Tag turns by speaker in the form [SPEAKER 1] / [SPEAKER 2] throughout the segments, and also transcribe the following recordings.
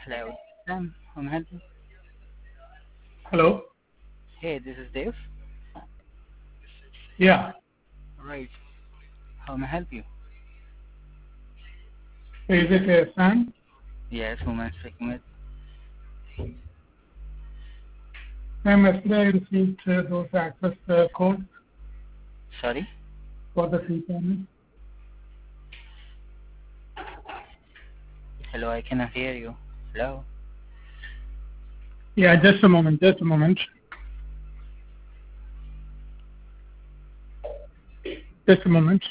[SPEAKER 1] Hello, Sam. How may I help you?
[SPEAKER 2] Hello?
[SPEAKER 1] Hey, this is Dave.
[SPEAKER 2] Yeah.
[SPEAKER 1] Right. How may I help you?
[SPEAKER 2] Is it Sam?
[SPEAKER 1] Yes, who am I speaking with?
[SPEAKER 2] Sam, yesterday I received those access codes
[SPEAKER 1] Sorry?
[SPEAKER 2] for the cPanel.
[SPEAKER 1] Hello, I cannot hear you. Hello?
[SPEAKER 2] Yeah, just a moment, just a moment. Just a moment.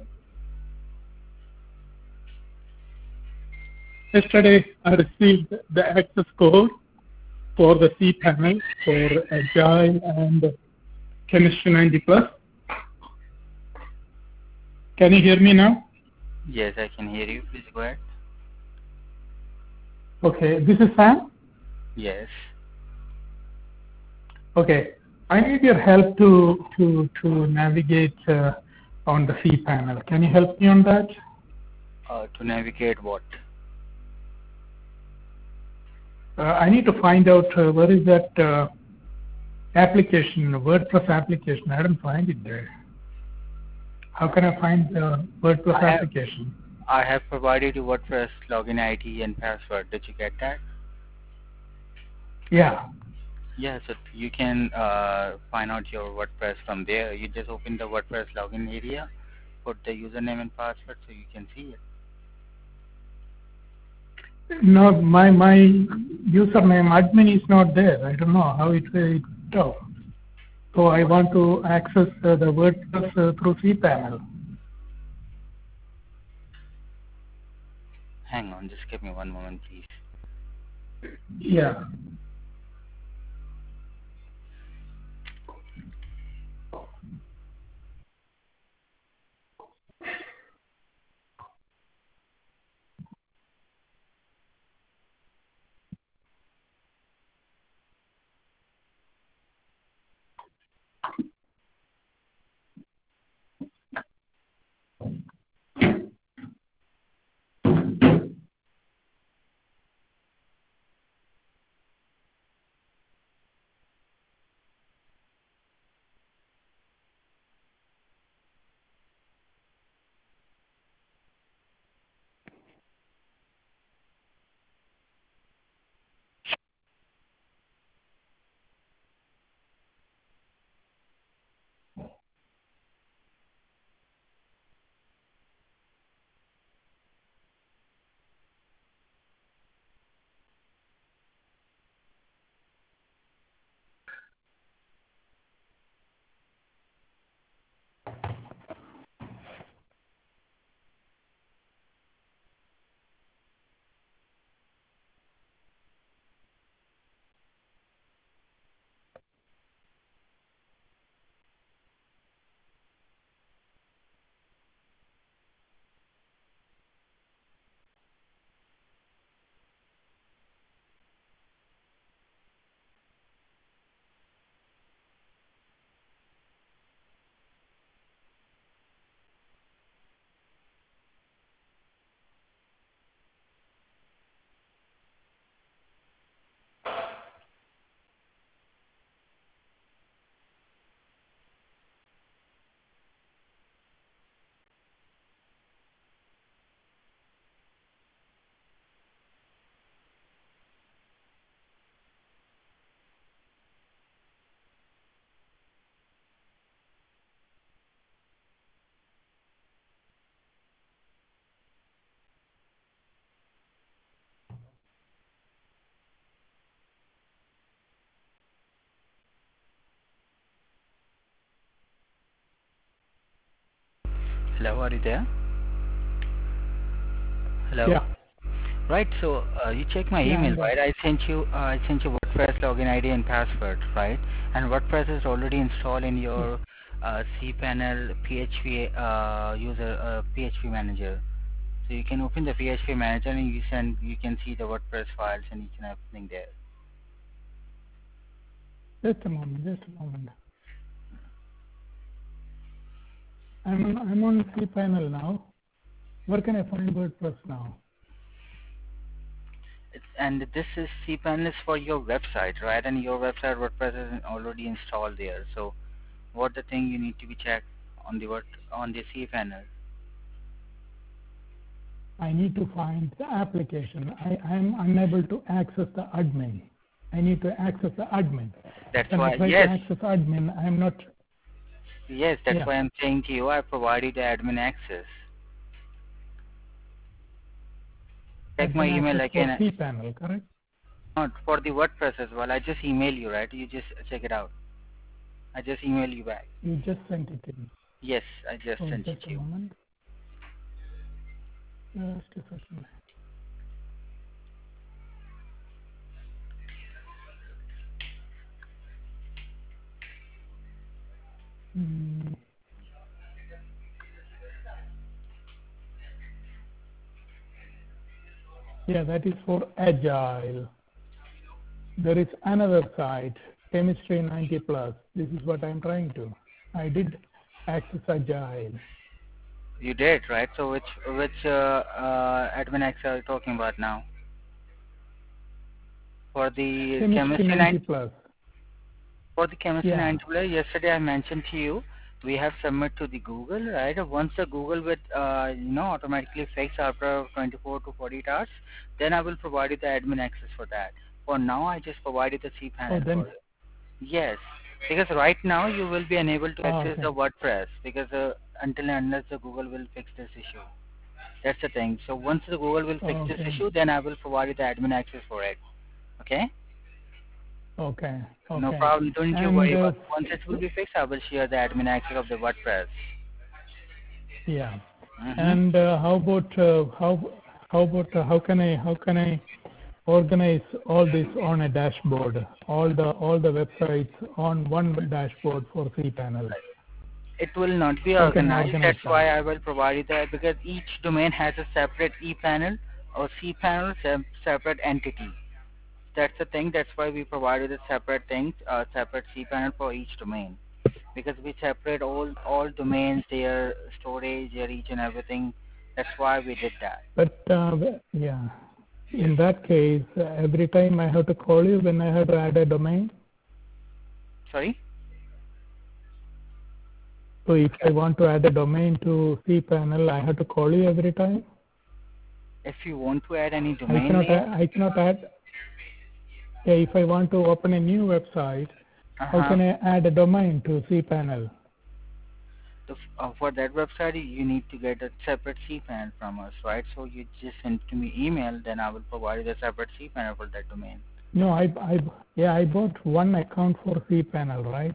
[SPEAKER 2] Yesterday I received the access code for the cPanel for Agile and Chemistry 90 Plus. Can you hear me now?
[SPEAKER 1] Yes, I can hear you. Please go ahead.
[SPEAKER 2] Okay, this is Sam.
[SPEAKER 1] Yes.
[SPEAKER 2] Okay, I need your help to navigate on the cPanel. Can you help me on that?
[SPEAKER 1] To navigate what?
[SPEAKER 2] I need to find out where is that application, WordPress application. I don't find it there. How can I find the WordPress
[SPEAKER 1] I have
[SPEAKER 2] application?
[SPEAKER 1] I have provided you WordPress login ID and password. Did you get that?
[SPEAKER 2] Yeah.
[SPEAKER 1] Yeah, so you can find out your WordPress from there. You just open the WordPress login area, put the username and password so you can see it.
[SPEAKER 2] No, my username admin is not there. I don't know how it out. So I want to access the WordPress through cPanel.
[SPEAKER 1] Hang on, just give me one moment, please.
[SPEAKER 2] Yeah.
[SPEAKER 1] Hello, are you there? Hello?
[SPEAKER 2] Yeah.
[SPEAKER 1] Right, so you check my
[SPEAKER 2] Yeah, I'm
[SPEAKER 1] email,
[SPEAKER 2] there.
[SPEAKER 1] right? I sent you WordPress login ID and password, right? And WordPress is already installed in your cPanel PHP user PHP manager. So you can open the PHP manager and you can see the WordPress files and you can have everything there.
[SPEAKER 2] Just a moment. Just a moment. I'm on cPanel now. Where can I find WordPress now?
[SPEAKER 1] And this is cPanel is for your website, right? And your website WordPress is already installed there. So what the thing you need to be checked on the on the cPanel?
[SPEAKER 2] I need to find the application. I am unable to access the admin. I need to access the admin.
[SPEAKER 1] That's
[SPEAKER 2] When I
[SPEAKER 1] why,
[SPEAKER 2] try to
[SPEAKER 1] yes,
[SPEAKER 2] access admin, I am not.
[SPEAKER 1] yes, that's
[SPEAKER 2] Yeah.
[SPEAKER 1] why I'm saying to you, I provided the admin access. Check my
[SPEAKER 2] Admin
[SPEAKER 1] email
[SPEAKER 2] access for
[SPEAKER 1] again.
[SPEAKER 2] cPanel, correct?
[SPEAKER 1] Not for the WordPress as well. I just email you, right? You just check it out. I just email you back.
[SPEAKER 2] You just sent it to me.
[SPEAKER 1] Yes, I just
[SPEAKER 2] Oh,
[SPEAKER 1] sent it
[SPEAKER 2] just
[SPEAKER 1] to
[SPEAKER 2] a
[SPEAKER 1] you.
[SPEAKER 2] moment. Just a second. Hmm. Yeah, that is for Agile. There is another site, Chemistry 90 Plus. This is what I'm trying to. I did access Agile.
[SPEAKER 1] You did, right? So which admin access are you talking about now? For the
[SPEAKER 2] Chemistry
[SPEAKER 1] chemistry
[SPEAKER 2] 90
[SPEAKER 1] 9,
[SPEAKER 2] Plus.
[SPEAKER 1] for the chemistry
[SPEAKER 2] Yeah.
[SPEAKER 1] 9 yesterday I mentioned to you, we have submit to the Google, right? Once the Google will automatically fix after 24 to 48 hours, then I will provide you the admin access for that. For now, I just provided the
[SPEAKER 2] Oh,
[SPEAKER 1] cPanel for
[SPEAKER 2] then.
[SPEAKER 1] it. Yes, because right now you will be unable to
[SPEAKER 2] Oh,
[SPEAKER 1] access
[SPEAKER 2] okay.
[SPEAKER 1] the WordPress because until and unless the Google will fix this issue. That's the thing. So once the Google will fix
[SPEAKER 2] Oh,
[SPEAKER 1] this
[SPEAKER 2] okay.
[SPEAKER 1] issue, then I will provide you the admin access for it. Okay?
[SPEAKER 2] Okay.
[SPEAKER 1] No
[SPEAKER 2] Okay.
[SPEAKER 1] problem. Don't you
[SPEAKER 2] And
[SPEAKER 1] worry about it. Once it will be fixed, I will share the admin access of the WordPress.
[SPEAKER 2] yeah.
[SPEAKER 1] Mm-hmm.
[SPEAKER 2] And how can I organize all this on a dashboard? All the websites on one dashboard for cPanel.
[SPEAKER 1] It will not be
[SPEAKER 2] How can I
[SPEAKER 1] organized.
[SPEAKER 2] organize
[SPEAKER 1] That's
[SPEAKER 2] that?
[SPEAKER 1] why I will provide you that because each domain has a separate ePanel or cPanel, separate entity. That's the thing. That's why we provided a separate thing, separate cPanel for each domain. Because we separate all domains, their storage, their each and everything. That's why we did that.
[SPEAKER 2] But yeah, in that case, every time I have to call you when I have to add a domain.
[SPEAKER 1] Sorry?
[SPEAKER 2] So if I want to add a domain to cPanel, I have to call you every time.
[SPEAKER 1] If you want to add any
[SPEAKER 2] I
[SPEAKER 1] domain
[SPEAKER 2] cannot.
[SPEAKER 1] name,
[SPEAKER 2] I cannot add. Yeah, if I want to open a new website, how
[SPEAKER 1] uh-huh.
[SPEAKER 2] can I add a domain to cPanel?
[SPEAKER 1] For that website, you need to get a separate cPanel from us, right? So you just send to me email, then I will provide you the separate cPanel for that domain.
[SPEAKER 2] No, I bought one account for cPanel, right?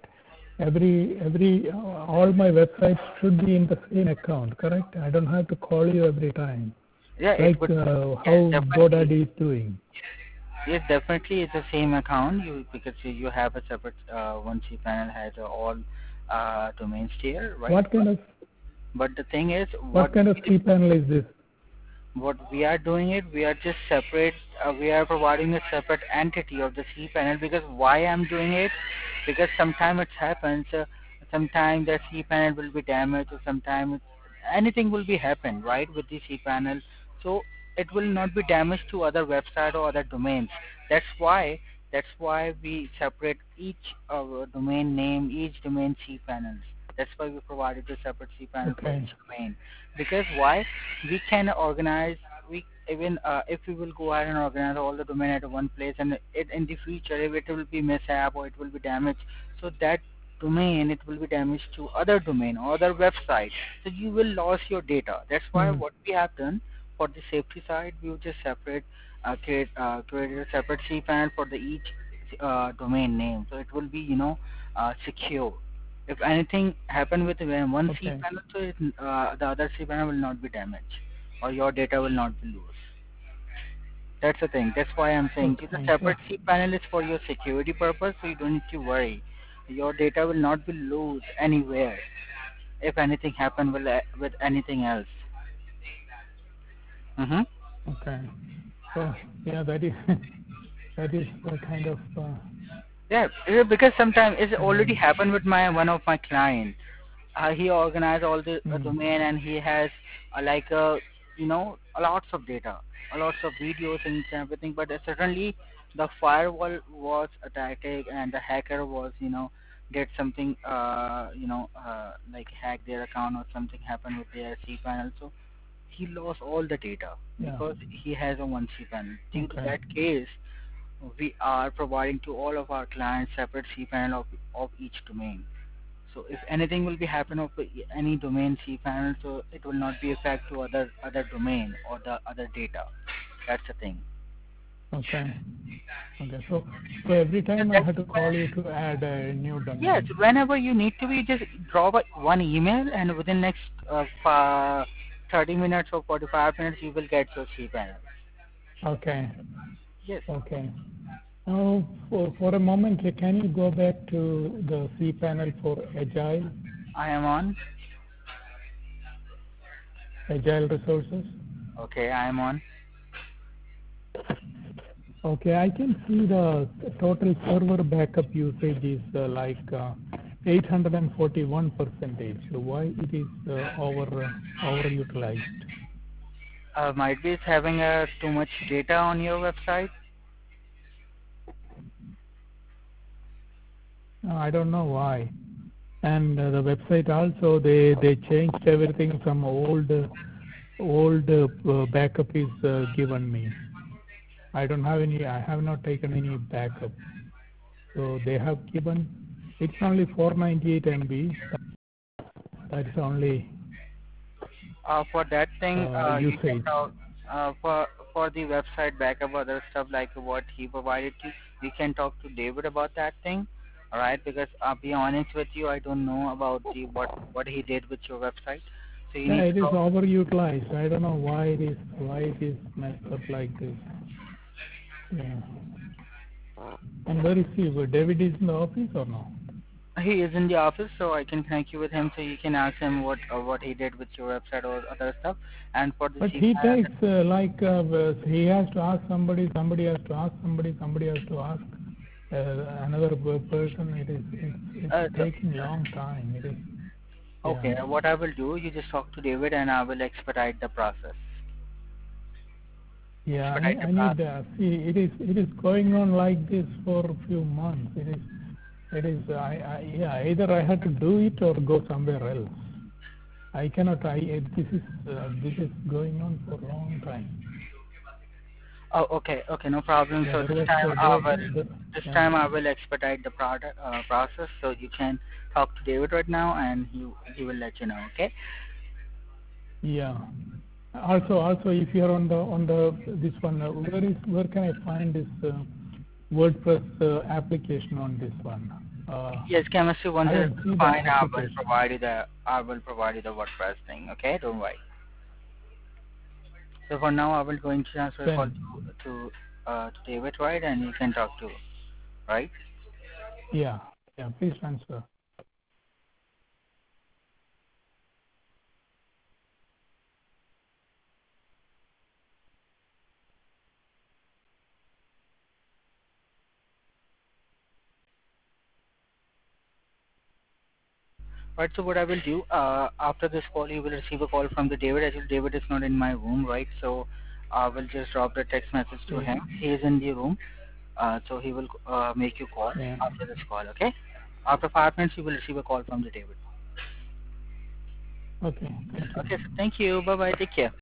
[SPEAKER 2] All my websites should be in the same account, correct? I don't have to call you every time,
[SPEAKER 1] Yeah, it
[SPEAKER 2] like
[SPEAKER 1] would. Yes,
[SPEAKER 2] how
[SPEAKER 1] definitely.
[SPEAKER 2] GoDaddy is doing.
[SPEAKER 1] Yes, definitely, it's the same account. Because you have a separate one cPanel has all domains here, right?
[SPEAKER 2] What kind of
[SPEAKER 1] But the thing is,
[SPEAKER 2] cPanel is this?
[SPEAKER 1] what we are doing it, we are just separate. We are providing a separate entity of the cPanel because why I'm doing it? Because sometimes it happens. Sometimes the cPanel will be damaged, or sometimes anything will be happen right with the cPanel. So it will not be damaged to other website or other domains. That's why. That's why we separate each domain name, each domain cPanels. That's why we provided a separate cPanel for
[SPEAKER 2] Okay,
[SPEAKER 1] each domain. Because why? We can organize we even if we will go ahead and organize all the domain at one place and it in the future if it will be mishap or it will be damaged, so that domain it will be damaged to other domain or other website, so you will lose your data. That's why
[SPEAKER 2] mm,
[SPEAKER 1] what we have done for the safety side, we will just separate create a separate cPanel for the each domain name, so it will be secure. If anything happen with one
[SPEAKER 2] okay,
[SPEAKER 1] cPanel, so the other cPanel will not be damaged or your data will not be lost. That's the thing. That's why I'm saying the
[SPEAKER 2] okay. Yeah,
[SPEAKER 1] separate cPanel is for your security purpose, so you don't need to worry. Your data will not be lost anywhere if anything happen with anything else. Mm-hmm.
[SPEAKER 2] okay. So yeah, that is that is kind of
[SPEAKER 1] Because sometimes it already
[SPEAKER 2] um,
[SPEAKER 1] happened with my one of my client. He organized all the
[SPEAKER 2] mm,
[SPEAKER 1] domain and he has like lots of data, lots of videos and everything. But suddenly the firewall was attacked and the hacker was, did something, like hack their account or something happened with their cPanel. So he lost all the data
[SPEAKER 2] Yeah.
[SPEAKER 1] because he has a one cPanel. Due to
[SPEAKER 2] Okay.
[SPEAKER 1] that case, we are providing to all of our clients separate cPanel of each domain. So if anything will be happen of any domain cPanel, so it will not be affect to other domain or the other data. That's the thing.
[SPEAKER 2] Okay. Okay. So every
[SPEAKER 1] So
[SPEAKER 2] time I
[SPEAKER 1] that's
[SPEAKER 2] had to call you to add a new
[SPEAKER 1] yes.
[SPEAKER 2] domain.
[SPEAKER 1] Whenever you need to, be just drop one email, and within next 30 minutes or 45 minutes, you will get your cPanel.
[SPEAKER 2] Okay.
[SPEAKER 1] Yes,
[SPEAKER 2] Okay. Now, for a moment, can you go back to the cPanel for
[SPEAKER 1] I am on.
[SPEAKER 2] agile resources?
[SPEAKER 1] Okay, I am on.
[SPEAKER 2] Okay, I can see the total server backup usage is 841%. So why it is overutilized?
[SPEAKER 1] Might be it's having too much data on your website.
[SPEAKER 2] I don't know why. And the website also, they changed everything from old backup is given me. I have not taken any backup. So they have given, it's only 498 MB. That's only
[SPEAKER 1] For that thing, you can
[SPEAKER 2] usage.
[SPEAKER 1] talk for the website backup, other stuff like what he provided to you. You can talk to David about that thing, all right? Because I'll be honest with you, I don't know about the what he did with your website. So you
[SPEAKER 2] Yeah,
[SPEAKER 1] need to
[SPEAKER 2] it is
[SPEAKER 1] talk.
[SPEAKER 2] overutilized. I don't know why it is messed up like this. Yeah. And where is he? David is in the office or no?
[SPEAKER 1] He is in the office, so I can connect you with him, so you can ask him what he did with your website or other stuff. And for the
[SPEAKER 2] But he takes he has to ask somebody, somebody has to ask somebody, somebody has to ask another person. It's
[SPEAKER 1] so
[SPEAKER 2] taking long time. It is, yeah.
[SPEAKER 1] okay, what I will do, you just talk to David, and I will expedite the process.
[SPEAKER 2] Yeah,
[SPEAKER 1] Expedite the
[SPEAKER 2] I
[SPEAKER 1] process.
[SPEAKER 2] need see it is going on like this for a few months. It is yeah, either I have to do it or go somewhere else. I cannot. This is going on for a long time.
[SPEAKER 1] Oh, okay, okay, no problem.
[SPEAKER 2] Yeah,
[SPEAKER 1] So this time
[SPEAKER 2] yeah,
[SPEAKER 1] I will expedite the process, so you can talk to David right now, and he will let you know. Okay.
[SPEAKER 2] yeah. Also, if you are on the this one, where can I find this WordPress application on this one?
[SPEAKER 1] Yes, chemistry. Once
[SPEAKER 2] I
[SPEAKER 1] it's
[SPEAKER 2] don't see the
[SPEAKER 1] fine,
[SPEAKER 2] application.
[SPEAKER 1] I will provide you the WordPress thing. Okay, don't worry. So for now, I will going to transfer a call
[SPEAKER 2] Then,
[SPEAKER 1] to David, right, and you can talk to, right?
[SPEAKER 2] yeah, yeah. Please transfer.
[SPEAKER 1] Right, so what I will do, after this call, you will receive a call from the David. Actually, David is not in my room, right? So I will just drop the text message to
[SPEAKER 2] Yeah,
[SPEAKER 1] him. He is in the room, so he will make you call
[SPEAKER 2] yeah.
[SPEAKER 1] after this call, okay? After 5 minutes, you will receive a call from the David.
[SPEAKER 2] Okay. Thank you.
[SPEAKER 1] Okay, so thank you. Bye-bye. Take care.